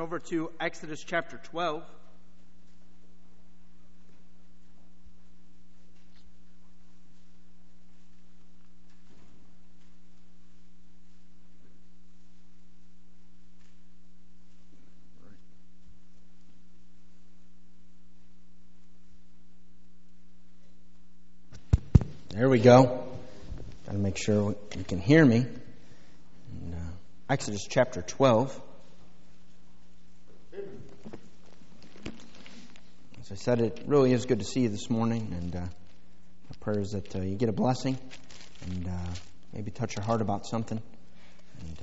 over to Exodus chapter 12. There we go. Got to make sure you can hear me. And, Exodus chapter 12. As I said, it really is good to see you this morning, and my prayer is that you get a blessing and maybe touch your heart about something. And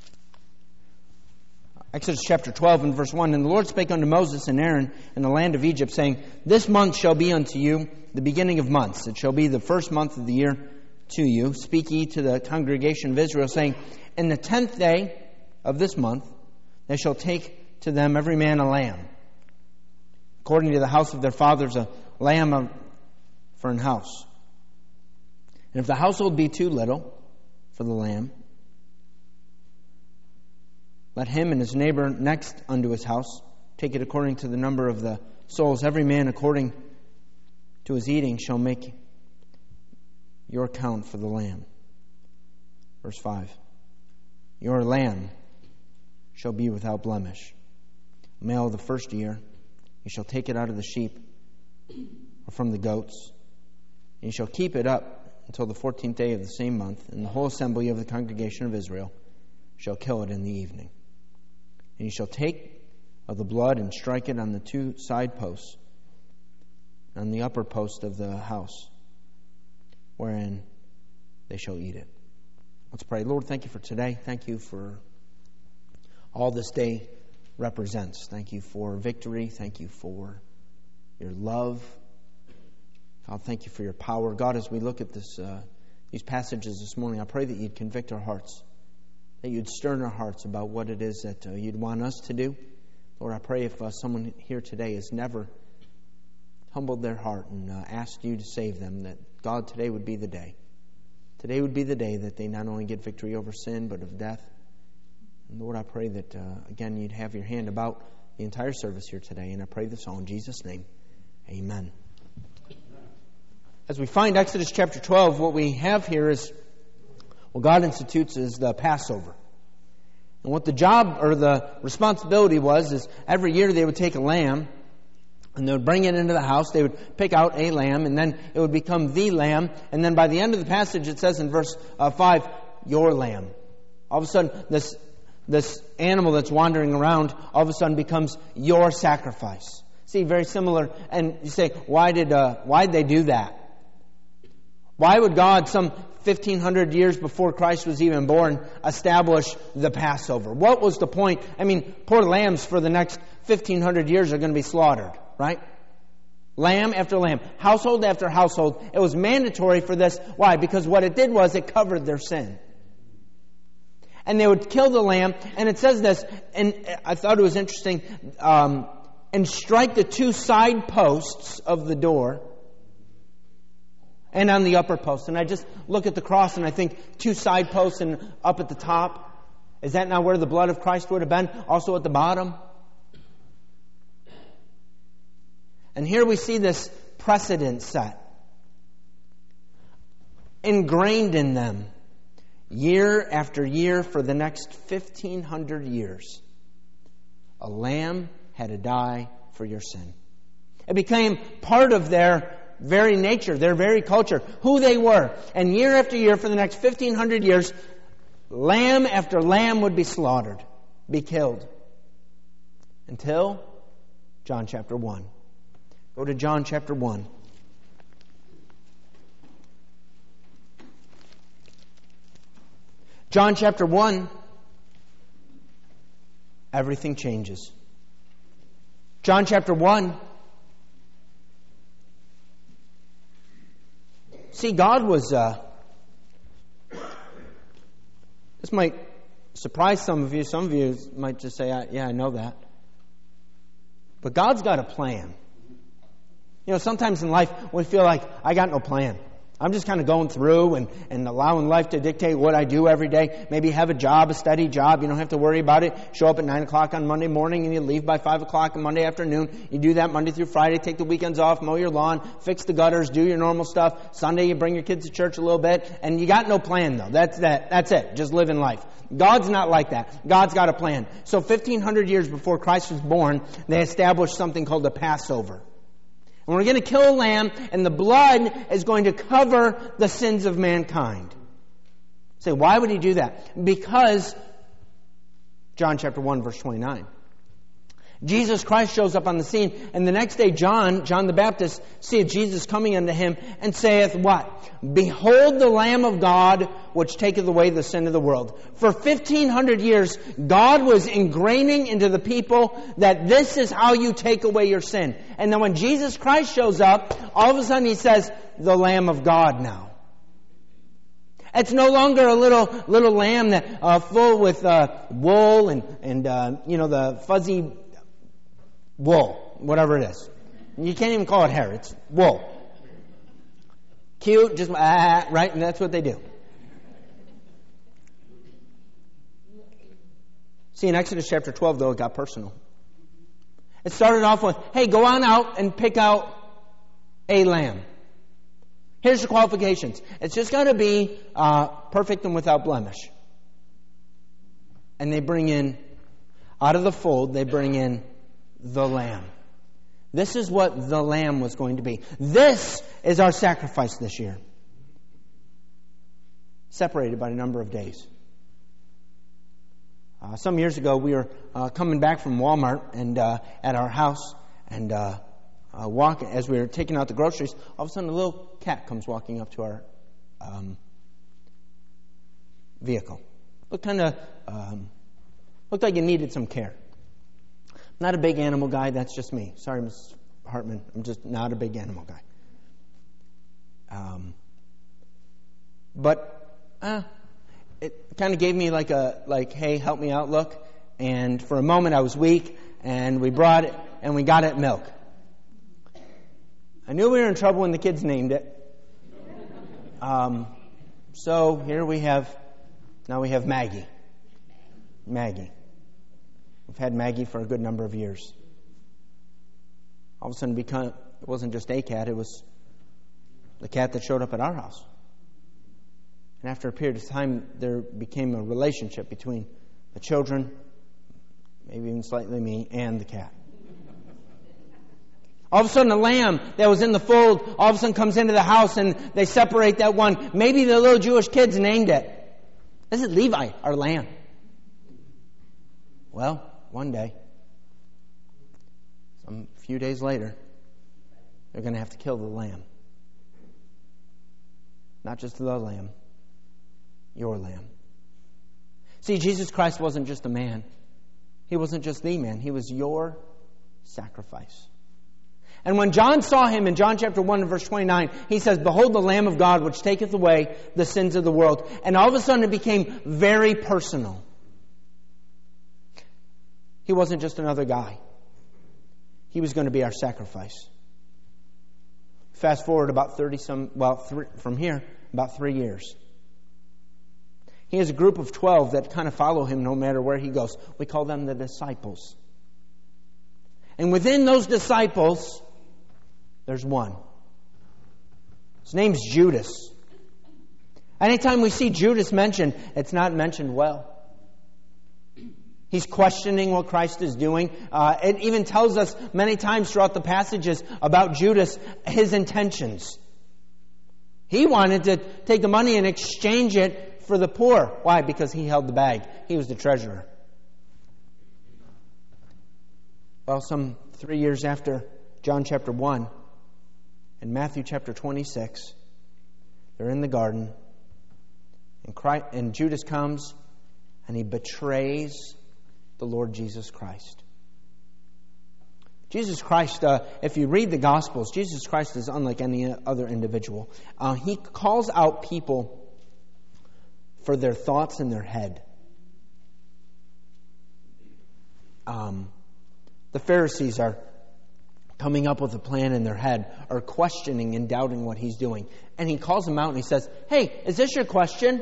Exodus chapter 12 and verse 1, And the Lord spake unto Moses and Aaron in the land of Egypt, saying, This month shall be unto you the beginning of months. It shall be the first month of the year to you. Speak ye to the congregation of Israel, saying, In the 10th day of this month they shall take to them every man a lamb, according to the house of their fathers, a lamb for an house. And if the household be too little for the lamb, let him and his neighbor next unto his house take it according to the number of the souls. Every man according to his eating shall make your account for the lamb. Verse 5. Your lamb shall be without blemish. Male of the first year, you shall take it out of the sheep or from the goats, and you shall keep it up until the 14th day of the same month, and the whole assembly of the congregation of Israel shall kill it in the evening. And you shall take of the blood and strike it on the two side posts, on the upper post of the house, wherein they shall eat it. Let's pray. Lord, thank you for today. Thank you for all this day represents. Thank you for victory. Thank you for your love. God, thank you for your power. God, as we look at these passages this morning, I pray that you'd convict our hearts, that you'd stir in our hearts about what it is that you'd want us to do. Lord, I pray if someone here today has never humbled their heart and asked you to save them, that God, today would be the day. Today would be the day that they not only get victory over sin, but of death. And Lord, I pray that, again, you'd have your hand about the entire service here today. And I pray this all in Jesus' name. Amen. As we find Exodus chapter 12, what we have here is, what God institutes is the Passover. And what the job or the responsibility was is every year they would take a lamb and they would bring it into the house. They would pick out a lamb, and then it would become the lamb. And then by the end of the passage, it says in verse 5, your lamb. All of a sudden, this animal that's wandering around, all of a sudden becomes your sacrifice. See, very similar. And you say, why'd they do that? Why would God, some 1,500 years before Christ was even born, establish the Passover? What was the point? I mean, poor lambs for the next 1,500 years are going to be slaughtered, right? Lamb after lamb, household after household. It was mandatory for this. Why? Because what it did was it covered their sin. And they would kill the lamb, and it says this, and I thought it was interesting, and strike the two side posts of the door and on the upper post. And I just look at the cross and I think two side posts and up at the top. Is that not where the blood of Christ would have been? Also at the bottom? And here we see this precedent set, ingrained in them, year after year for the next 1,500 years. A lamb had to die for your sin. It became part of their very nature, their very culture, who they were. And year after year for the next 1,500 years, lamb after lamb would be slaughtered, be killed. Until John chapter 1. Go to John chapter 1. John chapter 1, everything changes. John chapter 1, see, God was, this might surprise some of you. Some of you might just say, yeah, I know that. But God's got a plan. You know, sometimes in life we feel like, I got no plan. I'm just kind of going through and allowing life to dictate what I do every day. Maybe have a job, a steady job. You don't have to worry about it. Show up at 9 o'clock on Monday morning and you leave by 5 o'clock on Monday afternoon. You do that Monday through Friday. Take the weekends off, mow your lawn, fix the gutters, do your normal stuff. Sunday you bring your kids to church a little bit. And you got no plan though. That's it. Just living life. God's not like that. God's got a plan. So 1,500 years before Christ was born, they established something called the Passover. And we're going to kill a lamb, and the blood is going to cover the sins of mankind. Say, why would he do that? Because, John chapter 1, verse 29. Jesus Christ shows up on the scene, and the next day John the Baptist, seeth Jesus coming unto him, and saith what? Behold the Lamb of God, which taketh away the sin of the world. For 1,500 years, God was ingraining into the people that this is how you take away your sin. And then when Jesus Christ shows up, all of a sudden he says, the Lamb of God now. It's no longer a little lamb that full with wool and the fuzzy wool, whatever it is. You can't even call it hair. It's wool. Cute, just right, and that's what they do. See, in Exodus chapter 12, though, it got personal. It started off with, hey, go on out and pick out a lamb. Here's the qualifications. It's just got to be perfect and without blemish. And they bring in, out of the fold, they bring in the lamb. This is what the lamb was going to be. This is our sacrifice this year. Separated by a number of days. Some years ago, we were coming back from Walmart and at our house and walking as we were taking out the groceries. All of a sudden, a little cat comes walking up to our vehicle. Looked like it needed some care. I'm not a big animal guy. That's just me. Sorry, Ms. Hartman. I'm just not a big animal guy. But it kind of gave me hey, help me out look. And for a moment I was weak, and we brought it, and we got it milk. I knew we were in trouble when the kids named it. So here we have Maggie. Maggie. We've had Maggie for a good number of years. All of a sudden, it wasn't just a cat, it was the cat that showed up at our house. And after a period of time, there became a relationship between the children, maybe even slightly me, and the cat. All of a sudden, a lamb that was in the fold, all of a sudden comes into the house, and they separate that one. Maybe the little Jewish kids named it. This is Levi, our lamb. Well, one day, some few days later, they're going to have to kill the lamb. Not just the lamb, your lamb. See, Jesus Christ wasn't just a man. He wasn't just the man. He was your sacrifice. And when John saw him in John chapter 1 and verse 29, he says, behold the Lamb of God which taketh away the sins of the world. And all of a sudden it became very personal. He wasn't just another guy. He was going to be our sacrifice. Fast forward about from here, about 3 years. He has a group of 12 that kind of follow him no matter where he goes. We call them the disciples. And within those disciples, there's one. His name's Judas. Anytime we see Judas mentioned, it's not mentioned well. He's questioning what Christ is doing. It even tells us many times throughout the passages about Judas, his intentions. He wanted to take the money and exchange it for the poor. Why? Because he held the bag. He was the treasurer. Well, some 3 years after John chapter 1 and Matthew chapter 26, they're in the garden, and Judas comes and he betrays the Lord Jesus Christ. Jesus Christ, if you read the Gospels, Jesus Christ is unlike any other individual. He calls out people for their thoughts in their head. The Pharisees are coming up with a plan in their head, or questioning and doubting what he's doing. And he calls them out and he says, "Hey, is this your question?"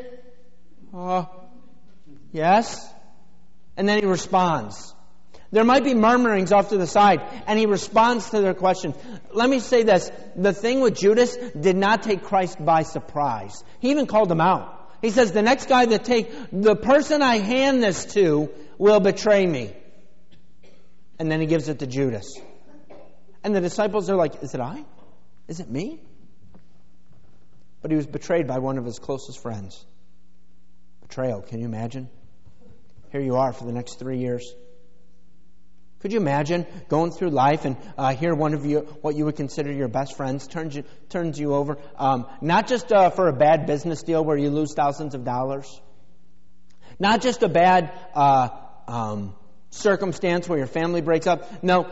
Yes. And then he responds. There might be murmurings off to the side, and he responds to their question. Let me say this. The thing with Judas did not take Christ by surprise. He even called him out. He says, the next guy the person I hand this to will betray me. And then he gives it to Judas. And the disciples are like, is it I? Is it me? But he was betrayed by one of his closest friends. Betrayal, can you imagine? Here you are for the next 3 years. Could you imagine going through life and here one of you, what you would consider your best friends, turns you over, not just for a bad business deal where you lose thousands of dollars, not just a bad circumstance where your family breaks up. No,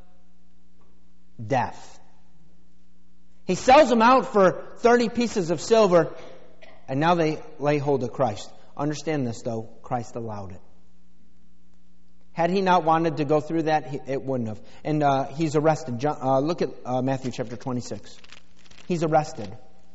death. He sells them out for 30 pieces of silver, and now they lay hold of Christ. Understand this, though. Christ allowed it. Had he not wanted to go through that, it wouldn't have. And he's arrested. Look at Matthew chapter 26. He's arrested.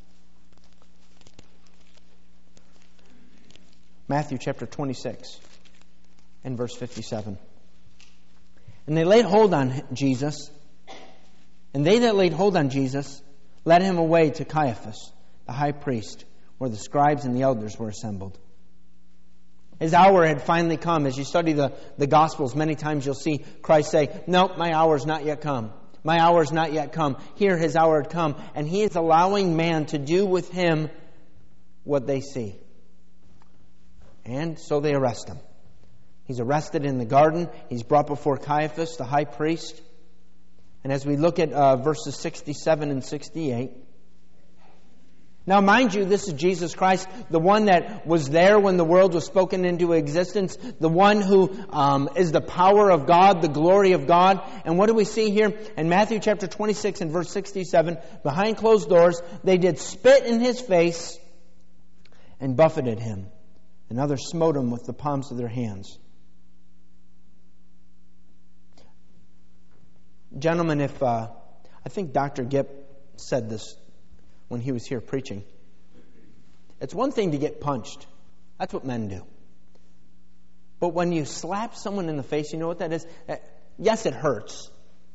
Matthew chapter 26 and verse 57. And they laid hold on Jesus, and they that laid hold on Jesus led him away to Caiaphas, the high priest, where the scribes and the elders were assembled. His hour had finally come. As you study the Gospels, many times you'll see Christ say, "Nope, my hour's not yet come. My hour's not yet come." Here his hour had come, and he is allowing man to do with him what they see. And so they arrest him. He's arrested in the garden. He's brought before Caiaphas, the high priest. And as we look at verses 67 and 68, now, mind you, this is Jesus Christ, the one that was there when the world was spoken into existence, the one who is the power of God, the glory of God. And what do we see here? In Matthew chapter 26 and verse 67, behind closed doors, they did spit in his face and buffeted him, and others smote him with the palms of their hands. Gentlemen, I think Dr. Gipp said this when he was here preaching. It's one thing to get punched. That's what men do. But when you slap someone in the face, you know what that is? Yes, it hurts.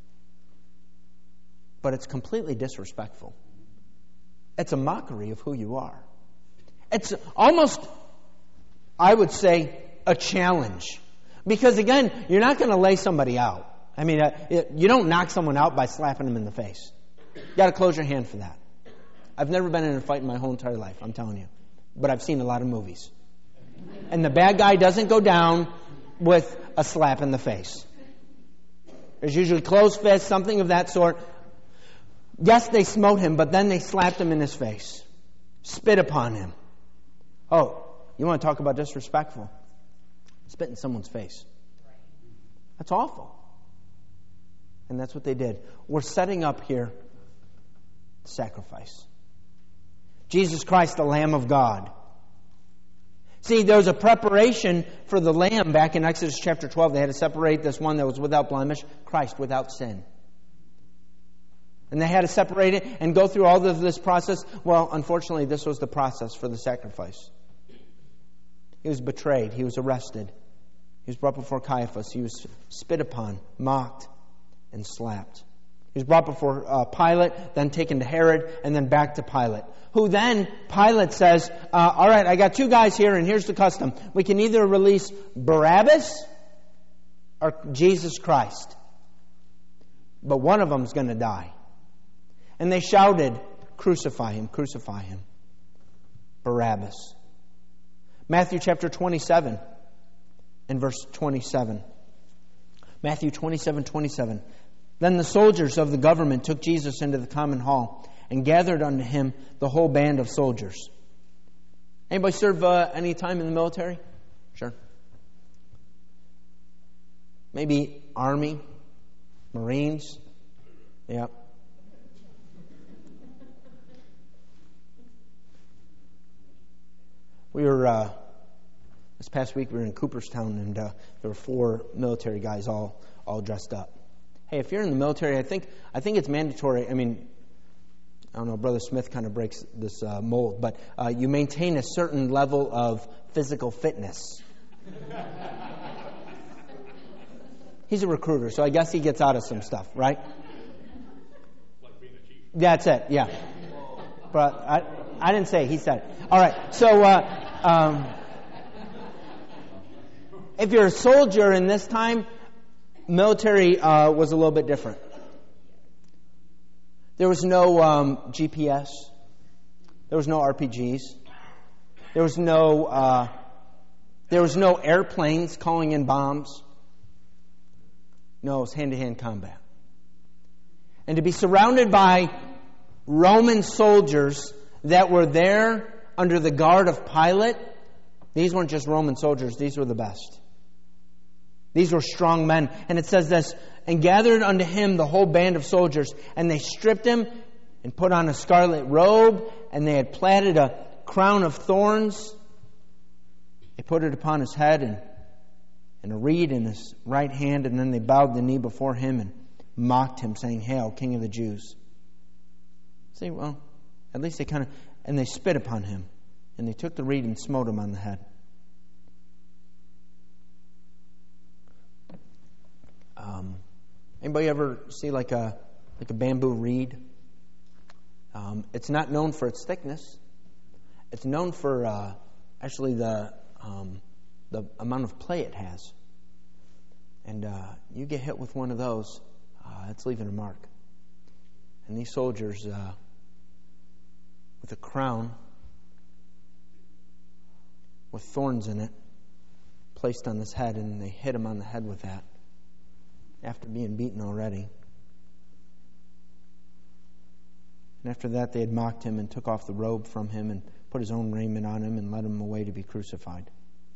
But it's completely disrespectful. It's a mockery of who you are. It's almost, I would say, a challenge. Because again, you're not going to lay somebody out. I mean, you don't knock someone out by slapping them in the face. You got to close your hand for that. I've never been in a fight in my whole entire life, I'm telling you. But I've seen a lot of movies. And the bad guy doesn't go down with a slap in the face. There's usually closed fists, something of that sort. Yes, they smote him, but then they slapped him in his face. Spit upon him. Oh, you want to talk about disrespectful? Spit in someone's face. That's awful. And that's what they did. We're setting up here sacrifice. Jesus Christ, the Lamb of God. See, there was a preparation for the lamb back in Exodus chapter 12. They had to separate this one that was without blemish, Christ without sin. And they had to separate it and go through all of this process. Well, unfortunately, this was the process for the sacrifice. He was betrayed. He was arrested. He was brought before Caiaphas. He was spit upon, mocked, and slapped. He was brought before Pilate, then taken to Herod, and then back to Pilate. Who then, Pilate says, all right, I got two guys here, and here's the custom. We can either release Barabbas or Jesus Christ. But one of them's going to die. And they shouted, crucify him, crucify him. Barabbas. Matthew chapter 27 and verse 27. Matthew 27:27. Then the soldiers of the government took Jesus into the common hall and gathered unto him the whole band of soldiers. Anybody serve any time in the military? Sure. Maybe Army, Marines. Yeah. We were this past week we were in Cooperstown, and there were 4 military guys all dressed up. Hey, if you're in the military, I think it's mandatory. I mean, I don't know, Brother Smith kind of breaks this mold, but you maintain a certain level of physical fitness. He's a recruiter, so I guess he gets out of some stuff, right? Like being a chief. That's it, yeah. But I didn't say it, he said it. All right, so if you're a soldier in this time, military was a little bit different. There was no GPS. There was no RPGs. There was no airplanes calling in bombs. No, it was hand-to-hand combat. And to be surrounded by Roman soldiers that were there under the guard of Pilate, these weren't just Roman soldiers, these were the best. These were strong men. And it says this, and gathered unto him the whole band of soldiers, and they stripped him and put on a scarlet robe, and they had platted a crown of thorns. They put it upon his head and a reed in his right hand, and then they bowed the knee before him and mocked him, saying, Hail, King of the Jews. See, well, at least and they spit upon him, and they took the reed and smote him on the head. Anybody ever see like a bamboo reed? It's not known for its thickness. It's known for actually the amount of play it has. And you get hit with one of those, it's leaving a mark. And these soldiers, with a crown with thorns in it, placed on his head, and they hit him on the head with that after being beaten already. And after that, they had mocked him and took off the robe from him and put his own raiment on him and led him away to be crucified.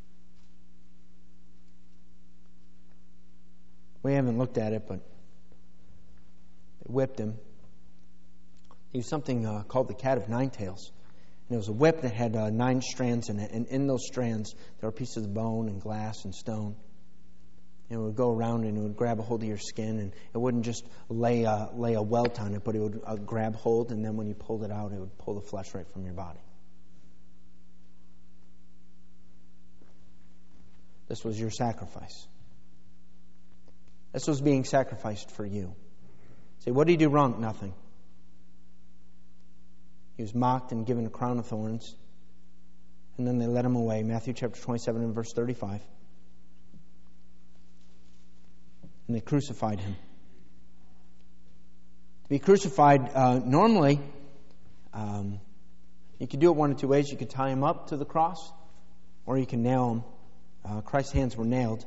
We haven't looked at it, but they whipped him. He used something called the cat of nine tails. And it was a whip that had 9 strands in it. And in those strands, there were pieces of bone and glass and stone. And it would go around and it would grab a hold of your skin. And it wouldn't just lay a welt on it, but it would grab hold. And then when you pulled it out, it would pull the flesh right from your body. This was your sacrifice. This was being sacrificed for you. Say, what did he do wrong? Nothing. He was mocked and given a crown of thorns. And then they led him away. Matthew chapter 27 and verse 35. And they crucified him. To be crucified, normally, you could do it one of two ways. You could tie him up to the cross, or you can nail him. Christ's hands were nailed.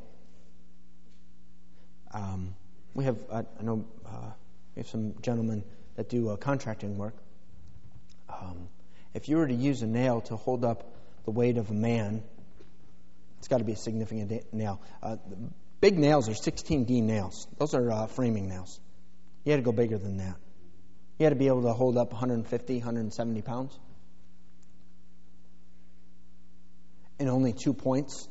We have some gentlemen that do contracting work. If you were to use a nail to hold up the weight of a man, it's got to be a significant nail. Big nails are 16D nails. Those are framing nails. You had to go bigger than that. You had to be able to hold up 150, 170 pounds. And only 2 points.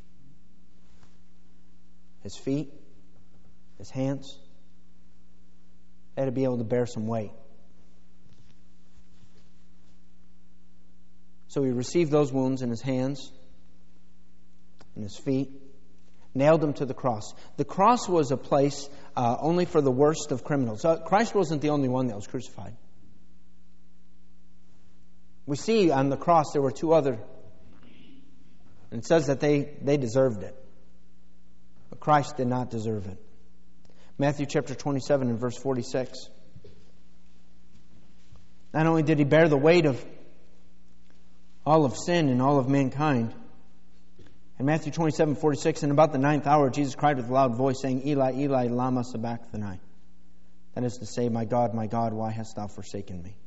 His feet, his hands. They had to be able to bear some weight. So he received those wounds in his hands and his feet, nailed him to the cross. The cross was a place only for the worst of criminals. Christ wasn't the only one that was crucified. We see on the cross there were 2 other, and it says that they deserved it. But Christ did not deserve it. Matthew chapter 27 and verse 46. Not only did he bear the weight of all of sin and all of mankind. In Matthew 27:46, and about the 9th hour, Jesus cried with a loud voice, saying, Eli, Eli, lama sabachthani. That is to say, my God, why hast thou forsaken me?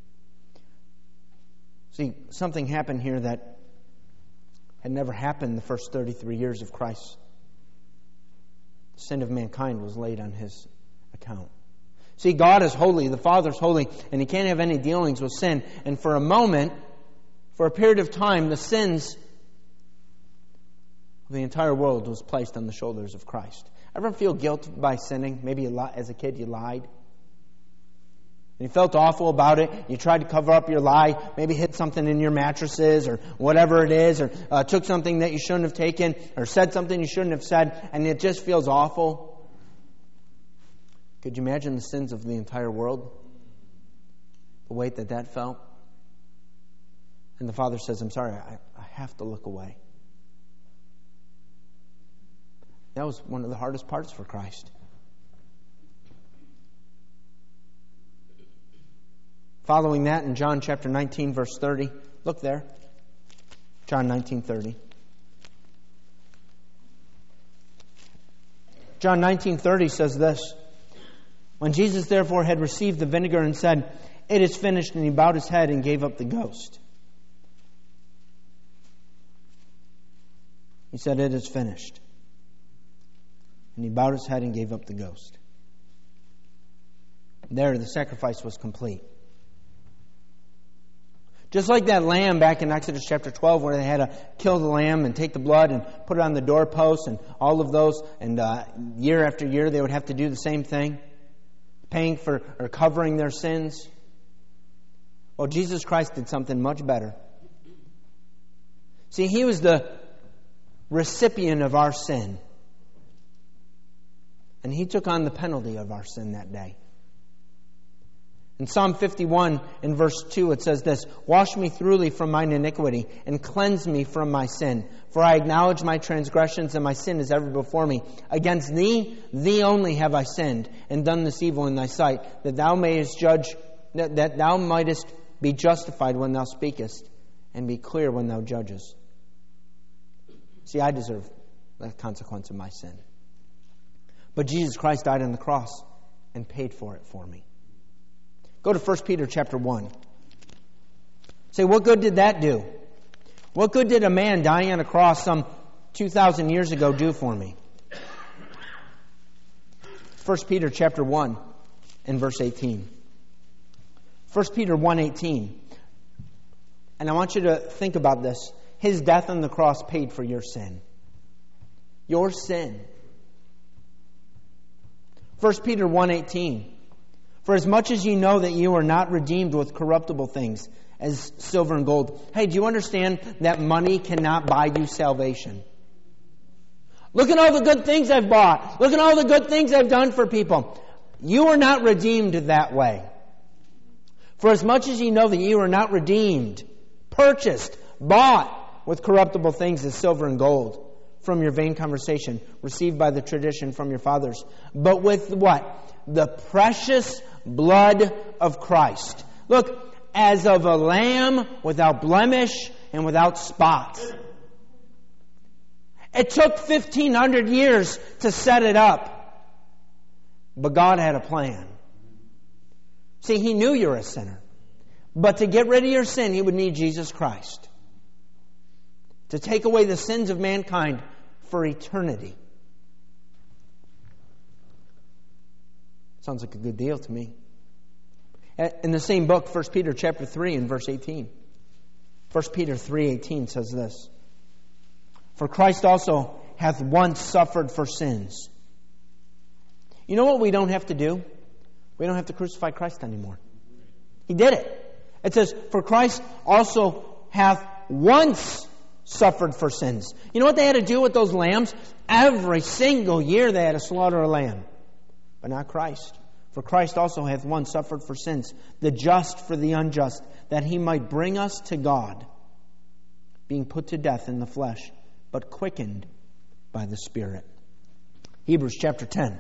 See, something happened here that had never happened the first 33 years of Christ. The sin of mankind was laid on his account. See, God is holy, the Father is holy, and he can't have any dealings with sin. And for a moment, for a period of time, the sins of the entire world was placed on the shoulders of Christ. Ever feel guilt by sinning? Maybe as a kid you lied. And you felt awful about it. You tried to cover up your lie. Maybe hid something in your mattresses or whatever it is. Or took something that you shouldn't have taken. Or said something you shouldn't have said. And it just feels awful. Could you imagine the sins of the entire world? The weight that felt? And the Father says, I'm sorry, I have to look away. That was one of the hardest parts for Christ. Following that in John chapter 19, verse 30. Look there. John 19:30. John 19:30 says this. When Jesus therefore had received the vinegar and said, "It is finished," and he bowed his head and gave up the ghost. He said, "It is finished." And he bowed his head and gave up the ghost. There, the sacrifice was complete. Just like that lamb back in Exodus chapter 12 where they had to kill the lamb and take the blood and put it on the doorposts and all of those. And year after year they would have to do the same thing. Paying for or covering their sins. Well, Jesus Christ did something much better. See, He was the recipient of our sin. And He took on the penalty of our sin that day. In Psalm 51, in verse 2, it says this, "Wash me thoroughly from mine iniquity, and cleanse me from my sin. For I acknowledge my transgressions, and my sin is ever before me. Against thee only have I sinned, and done this evil in thy sight, that thou mayest that thou mightest be justified when thou speakest, and be clear when thou judgest." See, I deserve the consequence of my sin. But Jesus Christ died on the cross and paid for it for me. Go to 1 Peter chapter 1. Say, what good did that do? What good did a man dying on a cross some 2,000 years ago do for me? 1 Peter chapter 1 and verse 18. 1 Peter 1:18. And I want you to think about this. His death on the cross paid for your sin. Your sin. 1 Peter 1:18. "For as much as ye know that you are not redeemed with corruptible things, as silver and gold." Hey, do you understand that money cannot buy you salvation? Look at all the good things I've bought. Look at all the good things I've done for people. You are not redeemed that way. "For as much as ye know that you are not redeemed, purchased, bought with corruptible things as silver and gold, from your vain conversation, received by the tradition from your fathers, but with what? The precious blood of Christ. Look, as of a lamb without blemish and without spot." It took 1,500 years to set it up. But God had a plan. See, He knew you're a sinner. But to get rid of your sin, He would need Jesus Christ. To take away the sins of mankind for eternity. Sounds like a good deal to me. In the same book, 1 Peter chapter 3 and verse 18. 1 Peter 3:18 says this. "For Christ also hath once suffered for sins." You know what we don't have to do? We don't have to crucify Christ anymore. He did it. It says, "For Christ also hath once suffered for sins." You know what they had to do with those lambs? Every single year they had to slaughter a lamb. But not Christ. "For Christ also hath once suffered for sins, the just for the unjust, that He might bring us to God, being put to death in the flesh, but quickened by the Spirit." Hebrews chapter 10.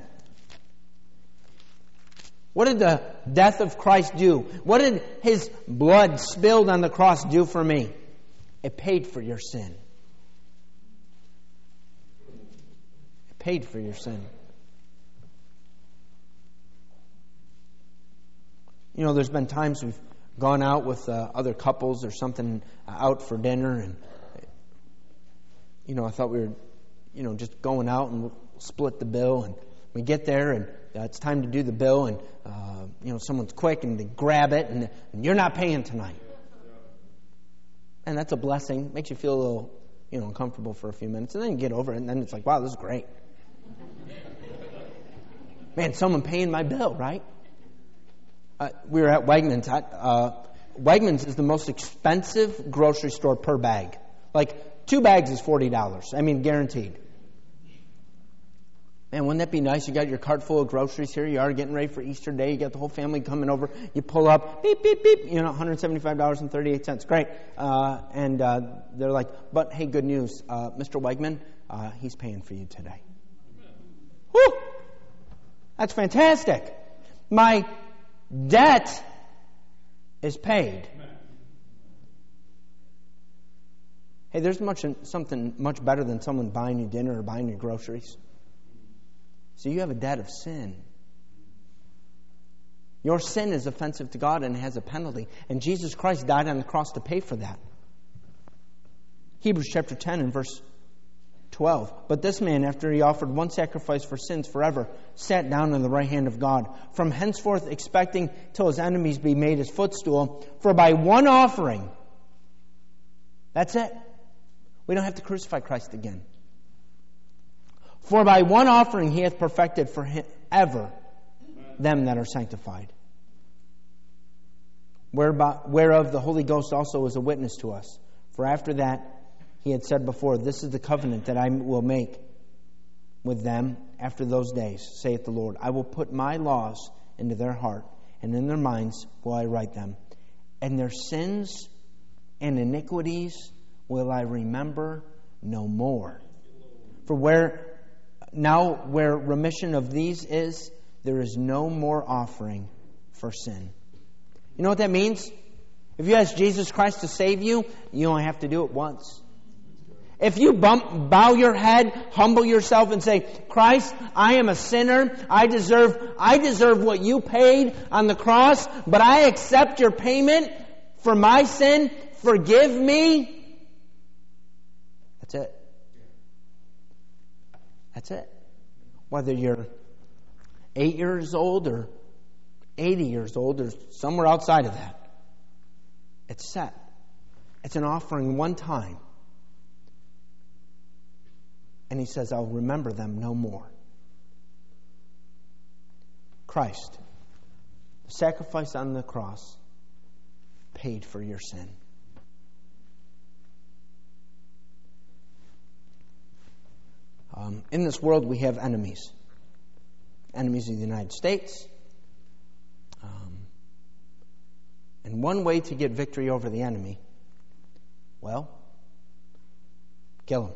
What did the death of Christ do? What did His blood spilled on the cross do for me? It paid for your sin. It paid for your sin. You know, there's been times we've gone out with other couples or something out for dinner, and I thought we were, just going out and we'll split the bill, and we get there and it's time to do the bill, and someone's quick and they grab it, and you're not paying tonight. And that's a blessing. Makes you feel a little, uncomfortable for a few minutes, and then you get over it, and then it's like, wow, this is great. Man, someone paying my bill, right? We were at Wegmans. Wegmans is the most expensive grocery store per bag. Like, 2 bags is $40. I mean, guaranteed. Man, wouldn't that be nice? You got your cart full of groceries here. You are getting ready for Easter Day. You got the whole family coming over. You pull up, beep, beep, beep. $175.38. Great. And they're like, but hey, good news. Mr. Wegman, he's paying for you today. Whew! That's fantastic. My debt is paid. Hey, there's something much better than someone buying you dinner or buying you groceries. So you have a debt of sin. Your sin is offensive to God and has a penalty. And Jesus Christ died on the cross to pay for that. Hebrews chapter 10 and verse 12. But this man, after he offered one sacrifice for sins forever, sat down on the right hand of God, from henceforth expecting till his enemies be made his footstool. For by one offering, that's it. We don't have to crucify Christ again. For by one offering he hath perfected for him ever them that are sanctified. Whereof the Holy Ghost also is a witness to us. For after that he had said before, this is the covenant that I will make with them after those days, saith the Lord. I will put my laws into their heart, and in their minds will I write them. And their sins and iniquities will I remember no more. For where remission of these is, there is no more offering for sin. You know what that means? If you ask Jesus Christ to save you, you only have to do it once. If you bow your head, humble yourself and say, Christ, I am a sinner. I deserve what you paid on the cross, but I accept your payment for my sin. Forgive me. That's it. That's it. Whether you're 8 years old or 80 years old or somewhere outside of that, it's set. It's an offering one time. And he says, I'll remember them no more. Christ, the sacrifice on the cross, paid for your sin. In this world, we have enemies. Enemies of the United States. And one way to get victory over the enemy, well, kill him.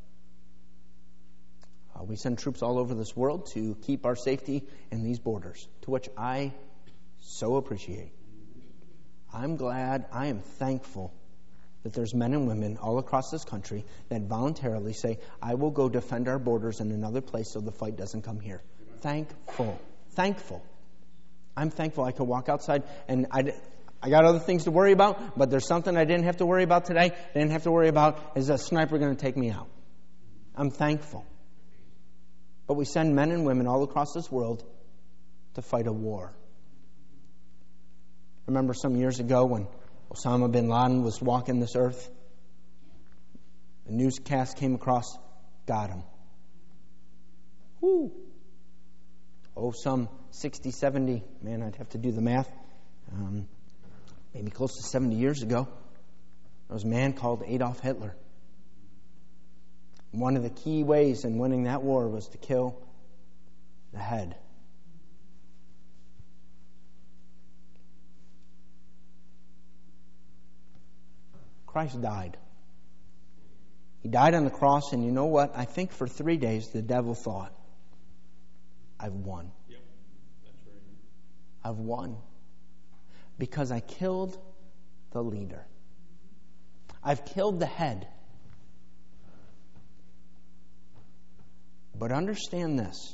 We send troops all over this world to keep our safety in these borders, to which I so appreciate. I'm glad, I am thankful that there's men and women all across this country that voluntarily say, I will go defend our borders in another place so the fight doesn't come here. Thankful. I'm thankful I could walk outside, and I got other things to worry about, but there's something I didn't have to worry about today. I didn't have to worry about, is a sniper going to take me out? I'm thankful. But we send men and women all across this world to fight a war. Remember some years ago when Osama bin Laden was walking this earth? A newscast came across, got him. Woo! Oh, some 60, 70, man, I'd have to do the math. Maybe close to 70 years ago, there was a man called Adolf Hitler. One of the key ways in winning that war was to kill the head. Christ died. He died on the cross, and you know what? I think for 3 days the devil thought, I've won. Yep, that's right. I've won. Because I killed the leader. I've killed the head. But understand this.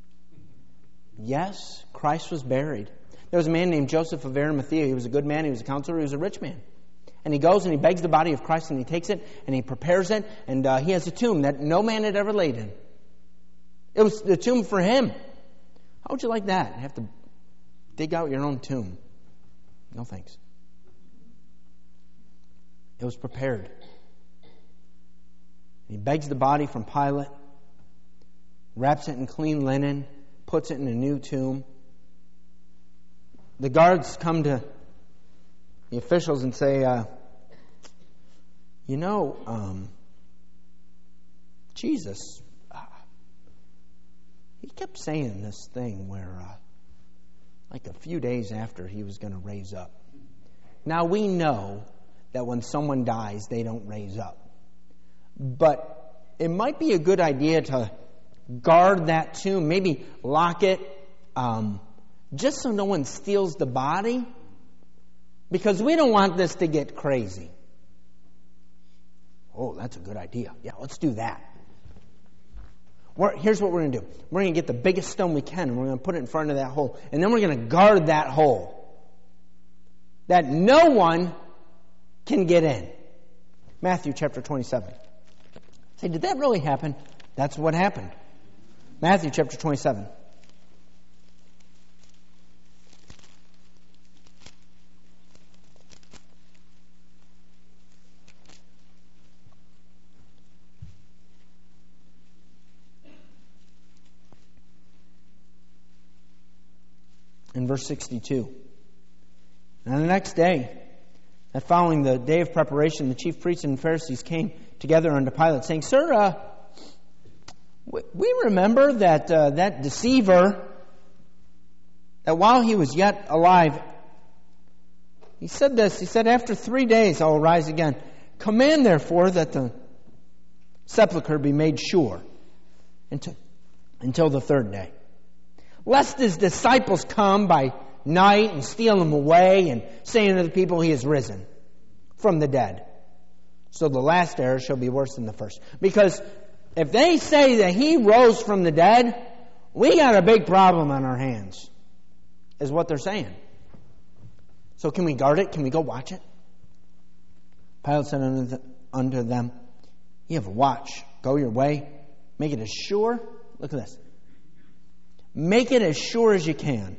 Yes, Christ was buried. There was a man named Joseph of Arimathea. He was a good man. He was a counselor. He was a rich man. And he goes and he begs the body of Christ and he takes it and he prepares it. And he has a tomb that no man had ever laid in. It was the tomb for him. How would you like that? You have to dig out your own tomb. No thanks. It was prepared. He begs the body from Pilate, wraps it in clean linen, puts it in a new tomb. The guards come to the officials and say, Jesus, he kept saying this thing where, like a few days after he was going to raise up. Now we know that when someone dies, they don't raise up. But it might be a good idea to guard that tomb, maybe lock it, just so no one steals the body, because we don't want this to get crazy. Oh, that's a good idea. Yeah, let's do that. Here's what we're going to do. We're going to get the biggest stone we can, and we're going to put it in front of that hole. And then we're going to guard that hole, that no one can get in. Matthew chapter 27. Say, did that really happen? That's what happened. Matthew chapter 27. In verse 62. And the next day, that following the day of preparation, the chief priests and Pharisees came together unto Pilate, saying, Sir, we remember that that deceiver, that while he was yet alive, he said this, he said, after 3 days I will rise again. Command therefore that the sepulchre be made sure until the third day. Lest his disciples come by night and steal him away and saying to the people, he is risen from the dead. So the last error shall be worse than the first. Because if they say that he rose from the dead, we got a big problem on our hands, is what they're saying. So can we guard it? Can we go watch it? Pilate said unto them, you have a watch. Go your way. Make it as sure. Look at this. Make it as sure as you can.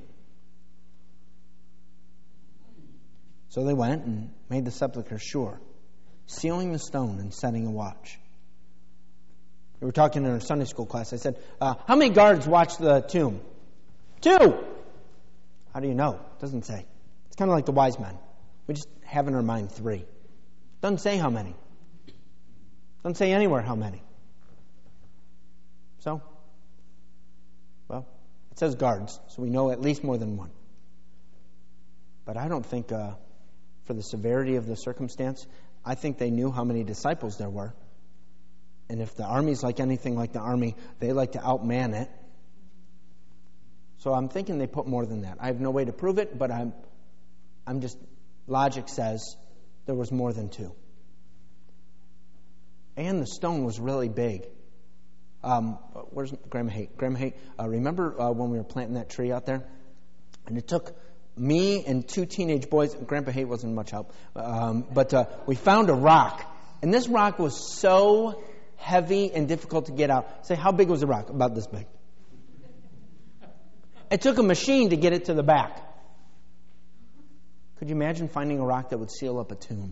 So they went and made the sepulchre sure, sealing the stone and setting a watch. We were talking in our Sunday school class. I said, how many guards watch the tomb? 2. How do you know? It doesn't say. It's kind of like the wise men. We just have in our mind 3. Doesn't say how many. Doesn't say anywhere how many. So, well, it says guards, so we know at least more than 1. But I don't think, for the severity of the circumstance, I think they knew how many disciples there were. And if the army's like anything like the army, they like to outman it. So I'm thinking they put more than that. I have no way to prove it, but I'm just, logic says there was more than 2. And the stone was really big. Where's Grandma Haight? Grandma Haight, remember when we were planting that tree out there? And it took me and 2 teenage boys. Grandpa Haight wasn't much help. But we found a rock. And this rock was so heavy and difficult to get out. Say, how big was the rock? About this big. It took a machine to get it to the back. Could you imagine finding a rock that would seal up a tomb?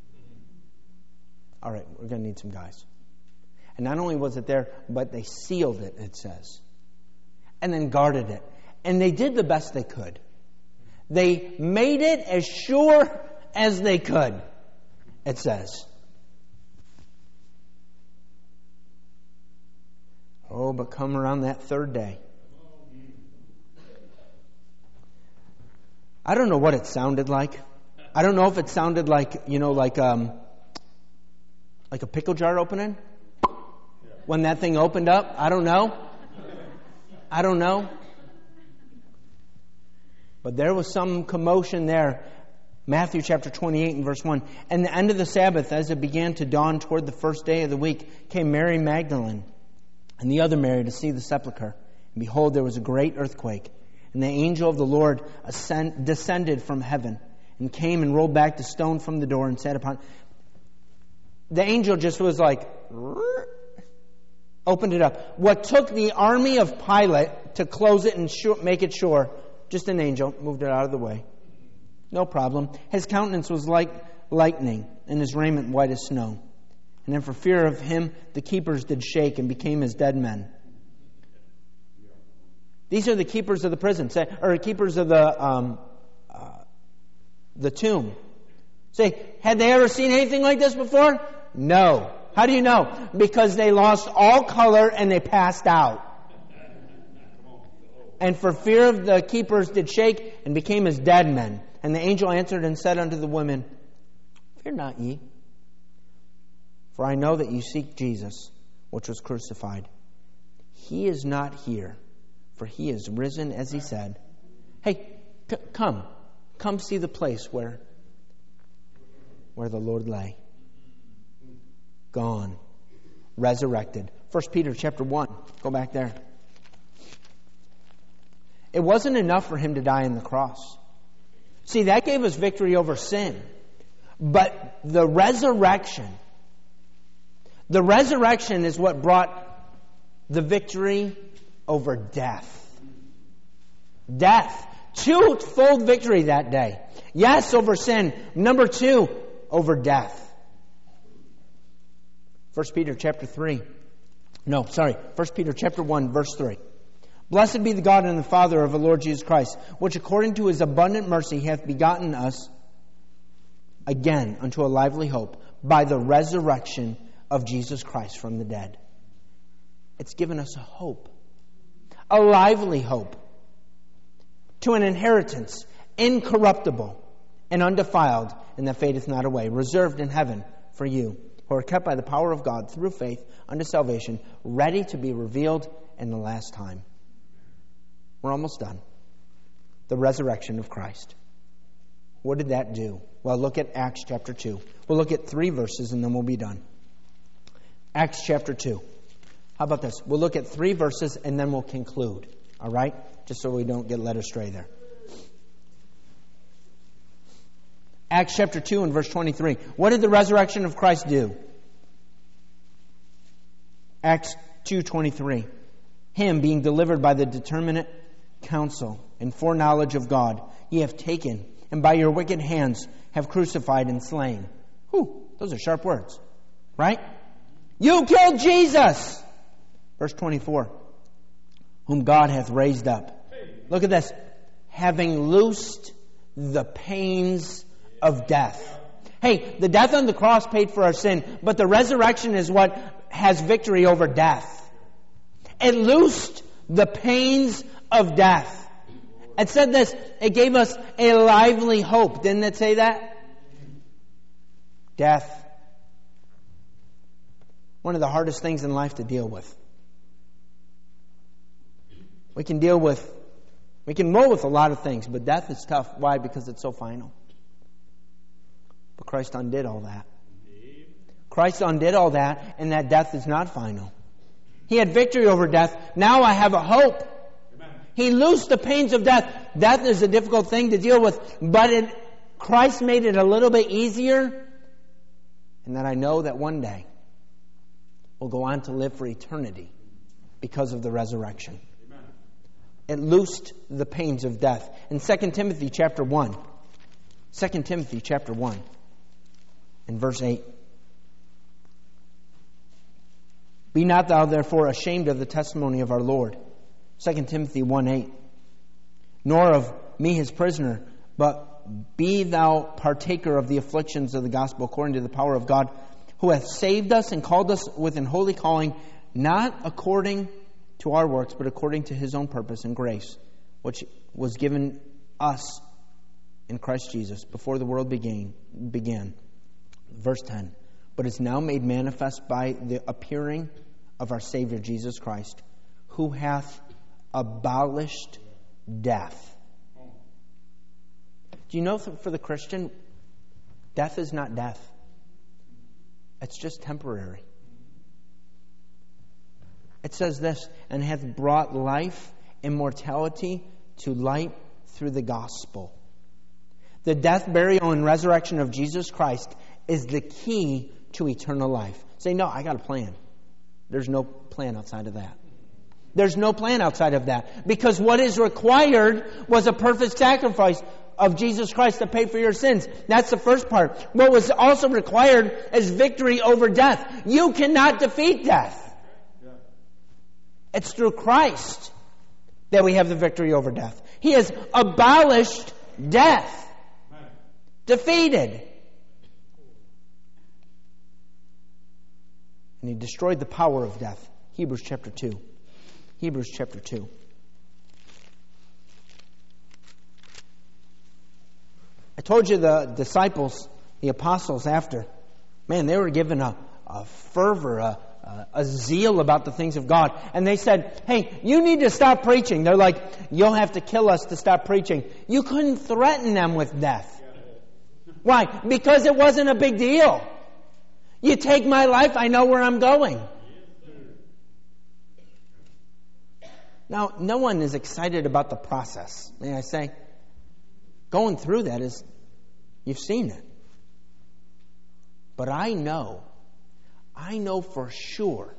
All right, we're going to need some guys. And not only was it there, but they sealed it, it says. And then guarded it. And they did the best they could. They made it as sure as they could, it says. Oh, but come around that third day. I don't know what it sounded like. I don't know if it sounded like, like a pickle jar opening. When that thing opened up, I don't know. But there was some commotion there. Matthew chapter 28 and verse 1. And the end of the Sabbath, as it began to dawn toward the first day of the week, came Mary Magdalene and the other Mary to see the sepulchre. And behold, there was a great earthquake. And the angel of the Lord descended from heaven and came and rolled back the stone from the door and sat upon it. The angel just was like, opened it up. What took the army of Pilate to close it and make it sure, just an angel moved it out of the way. No problem. His countenance was like lightning, and his raiment white as snow. And then for fear of him, the keepers did shake and became as dead men. These are the keepers of the prison, or keepers of the tomb. Say, had they ever seen anything like this before? No. How do you know? Because they lost all color and they passed out. And for fear of the keepers did shake and became as dead men. And the angel answered and said unto the women, Fear not ye, for I know that you seek Jesus, which was crucified. He is not here, for he is risen, as he said. Hey, come see the place where the Lord lay. Gone, resurrected. 1 Peter chapter 1. Go back there. It wasn't enough for him to die on the cross. See, that gave us victory over sin. But the resurrection is what brought the victory over death. Death. Twofold victory that day. Yes, over sin. Number 2, over death. 1 Peter chapter 1, verse 3. Blessed be the God and the Father of the Lord Jesus Christ, which according to his abundant mercy hath begotten us again unto a lively hope by the resurrection of Jesus Christ from the dead. It's given us a hope, a lively hope, to an inheritance incorruptible and undefiled, and that fadeth not away, reserved in heaven for you, who are kept by the power of God through faith unto salvation, ready to be revealed in the last time. We're almost done. The resurrection of Christ. What did that do? Well, look at Acts chapter 2. We'll look at 3 verses and then we'll be done. Acts chapter 2. How about this? We'll look at 3 verses and then we'll conclude. All right? Just so we don't get led astray there. Acts chapter 2 and verse 23. What did the resurrection of Christ do? Acts 2:23. Him being delivered by the determinate counsel and foreknowledge of God, ye have taken, and by your wicked hands have crucified and slain. Whew, those are sharp words. Right? You killed Jesus! Verse 24. Whom God hath raised up. Look at this. Having loosed the pains of death. Hey, the death on the cross paid for our sin, but the resurrection is what has victory over death. It loosed the pains of death. It said this, it gave us a lively hope. Didn't it say that? Death. One of the hardest things in life to deal with. We can roll with a lot of things, but death is tough. Why? Because it's so final. But Christ undid all that. Christ undid all that, and that death is not final. He had victory over death. Now I have a hope. Amen. He loosed the pains of death. Death is a difficult thing to deal with, but Christ made it a little bit easier. And that I know that one day we'll go on to live for eternity because of the resurrection. Amen. It loosed the pains of death. In 2 Timothy chapter 1, 2 Timothy chapter 1, and verse 8. Be not thou therefore ashamed of the testimony of our Lord. 2 Timothy 1:8. Nor of me his prisoner, but be thou partaker of the afflictions of the gospel according to the power of God, who hath saved us and called us with an holy calling, not according to our works, but according to his own purpose and grace, which was given us in Christ Jesus before the world began. Verse 10. But is now made manifest by the appearing of our Savior Jesus Christ, who hath abolished death. Do you know for the Christian, death is not death. It's just temporary. It says this, and hath brought life, immortality to light through the gospel. The death, burial, and resurrection of Jesus Christ is the key to eternal life. Say, no, I got a plan. There's no plan outside of that. There's no plan outside of that. Because what is required was a perfect sacrifice of Jesus Christ to pay for your sins. That's the first part. What was also required is victory over death. You cannot defeat death. It's through Christ. that we have the victory over death. He has abolished death. Defeated. And He destroyed the power of death. Hebrews chapter 2. Hebrews chapter 2. I told you the disciples, the apostles after, man, they were given a fervor, a zeal about the things of God. And they said, hey, you need to stop preaching. They're like, you'll have to kill us to stop preaching. You couldn't threaten them with death. Why? Because it wasn't a big deal. You take my life, I know where I'm going. Now, no one is excited about the process, may I say. Going through that is, you've seen it. But I know for sure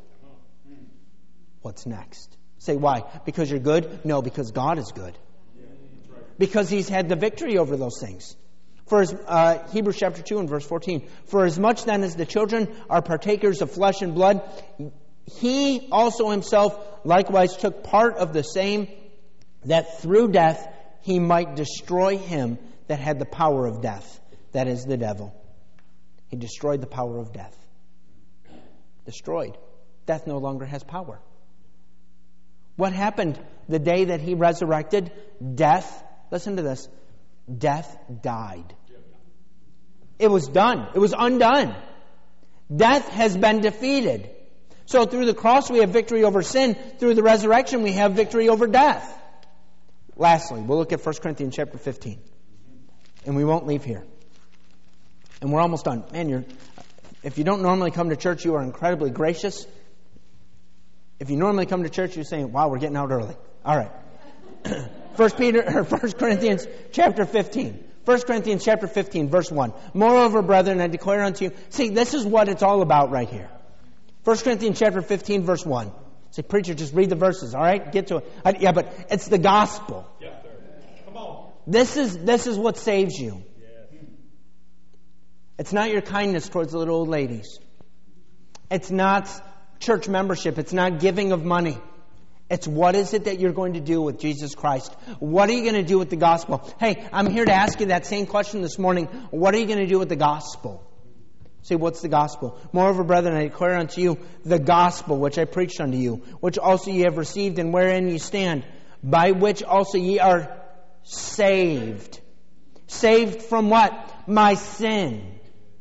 what's next. Say, why? Because you're good? No, because God is good. Because He's had the victory over those things. For Hebrews chapter 2 and verse 14. For as much then as the children are partakers of flesh and blood, He also Himself likewise took part of the same, that through death He might destroy him that had the power of death, that is the devil. He destroyed the power of death. Destroyed. Death no longer has power. What happened the day that He resurrected? Death, listen to this, death died. It was done. It was undone. Death has been defeated. So through the cross we have victory over sin. Through the resurrection we have victory over death. Lastly, we'll look at 1 Corinthians chapter 15. And we won't leave here. And we're almost done. Man, if you don't normally come to church, you are incredibly gracious. If you normally come to church, you're saying, wow, we're getting out early. All right. 1 Corinthians chapter 15. 1 Corinthians chapter 15, verse 1. Moreover, brethren, I declare unto you. See, this is what it's all about right here. 1 Corinthians chapter 15, verse 1. Say, preacher, just read the verses, all right? Get to it. Yeah, but it's the gospel. Yes, sir. Come on. This is what saves you. Yes. It's not your kindness towards the little old ladies. It's not church membership. It's not giving of money. It's what is it that you're going to do with Jesus Christ? What are you going to do with the gospel? Hey, I'm here to ask you that same question this morning. What are you going to do with the gospel? See, what's the gospel? Moreover, brethren, I declare unto you the gospel which I preached unto you, which also ye have received, and wherein ye stand, by which also ye are saved. Saved from what? My sin.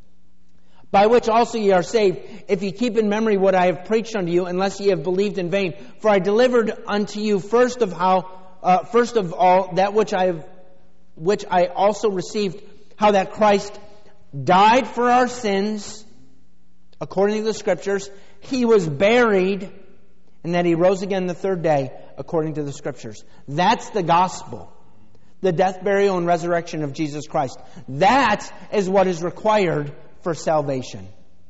By which also ye are saved, if ye keep in memory what I have preached unto you, unless ye have believed in vain. For I delivered unto you first of all that which I also received, how that Christ died for our sins, according to the Scriptures. He was buried, and that He rose again the third day, according to the Scriptures. That's the gospel. The death, burial, and resurrection of Jesus Christ. That is what is required for salvation.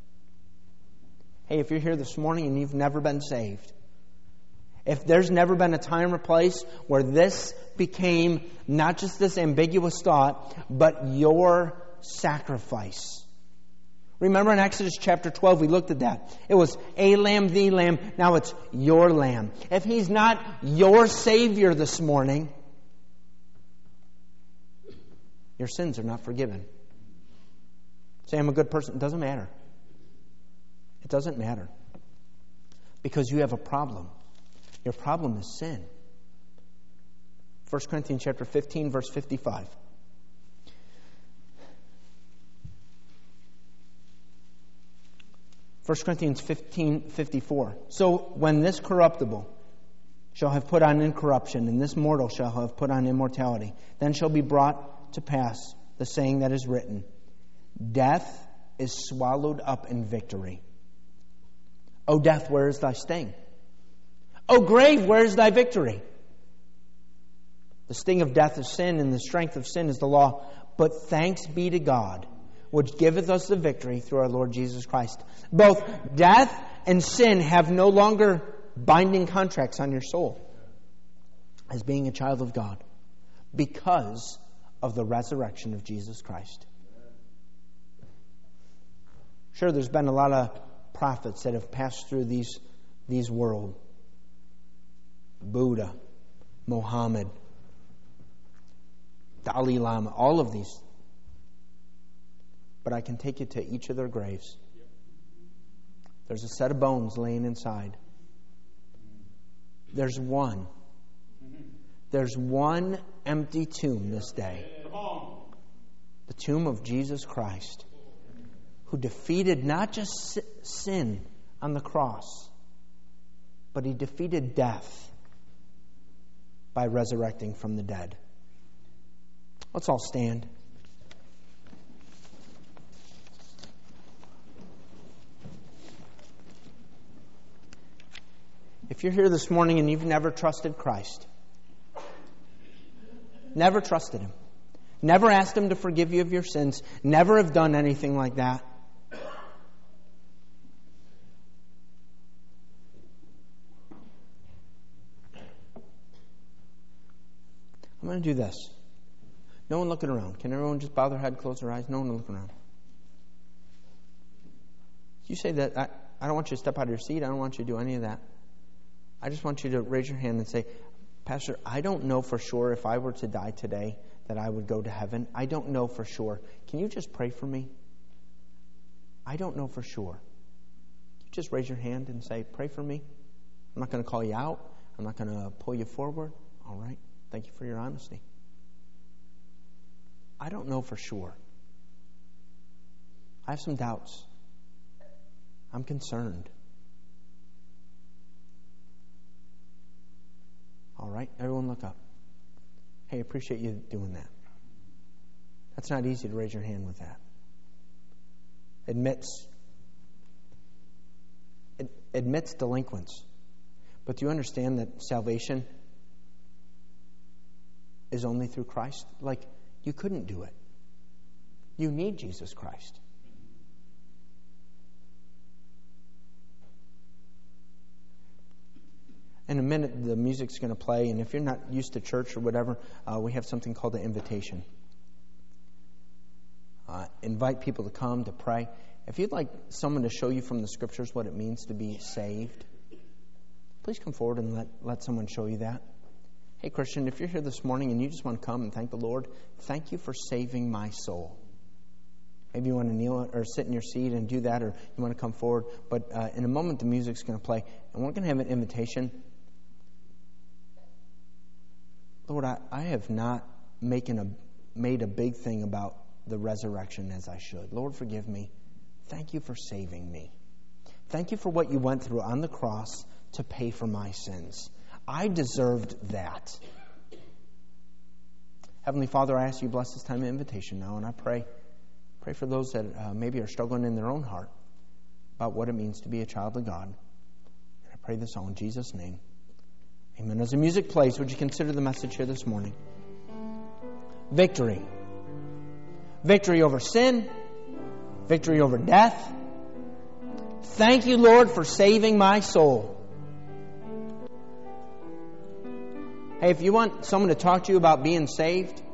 Hey, if you're here this morning and you've never been saved, if there's never been a time or place where this became not just this ambiguous thought, but your sacrifice. Remember in Exodus chapter 12, we looked at that. It was a lamb, the lamb. Now it's your lamb. If He's not your Savior this morning, your sins are not forgiven. Say, I'm a good person. It doesn't matter. It doesn't matter. Because you have a problem. Your problem is sin. 1 Corinthians chapter 15, verse 55. 1 Corinthians 15:54. So when this corruptible shall have put on incorruption, and this mortal shall have put on immortality, then shall be brought to pass the saying that is written, death is swallowed up in victory. O death, where is thy sting? O grave, where is thy victory? The sting of death is sin, and the strength of sin is the law. But thanks be to God, which giveth us the victory through our Lord Jesus Christ. Both death and sin have no longer binding contracts on your soul as being a child of God because of the resurrection of Jesus Christ. Sure, there's been a lot of prophets that have passed through these world. Buddha, Mohammed, Dalai Lama, all of these. But I can take you to each of their graves. There's a set of bones laying inside. There's one. There's one empty tomb this day. The tomb of Jesus Christ, who defeated not just sin on the cross, but He defeated death by resurrecting from the dead. Let's all stand. If you're here this morning and you've never trusted Christ, never trusted Him, never asked Him to forgive you of your sins, never have done anything like that, I'm going to do this. No one looking around. Can everyone just bow their head, close their eyes? No one looking around. You say that, I don't want you to step out of your seat. I don't want you to do any of that. I just want you to raise your hand and say, Pastor, I don't know for sure if I were to die today that I would go to heaven. I don't know for sure. Can you just pray for me? I don't know for sure. You just raise your hand and say, pray for me. I'm not going to call you out. I'm not going to pull you forward. All right. Thank you for your honesty. I don't know for sure. I have some doubts. I'm concerned. All right, everyone look up. Hey, I appreciate you doing that. That's not easy to raise your hand with that. Admits delinquents. But do you understand that salvation is only through Christ? Like, you couldn't do it. You need Jesus Christ. In a minute, the music's going to play, and if you're not used to church or whatever, we have something called an invitation. Invite people to come to pray. If you'd like someone to show you from the Scriptures what it means to be saved, please come forward and let someone show you that. Hey, Christian, if you're here this morning and you just want to come and thank the Lord, thank you for saving my soul. Maybe you want to kneel or sit in your seat and do that, or you want to come forward. But in a moment, the music's going to play, and we're going to have an invitation. Lord, I have not made a big thing about the resurrection as I should. Lord, forgive me. Thank you for saving me. Thank you for what you went through on the cross to pay for my sins. I deserved that. Heavenly Father, I ask you to bless this time of invitation now, and I pray for those that maybe are struggling in their own heart about what it means to be a child of God. And I pray this all in Jesus' name. Amen. As the music plays, would you consider the message here this morning? Victory. Victory over sin. Victory over death. Thank you, Lord, for saving my soul. Hey, if you want someone to talk to you about being saved,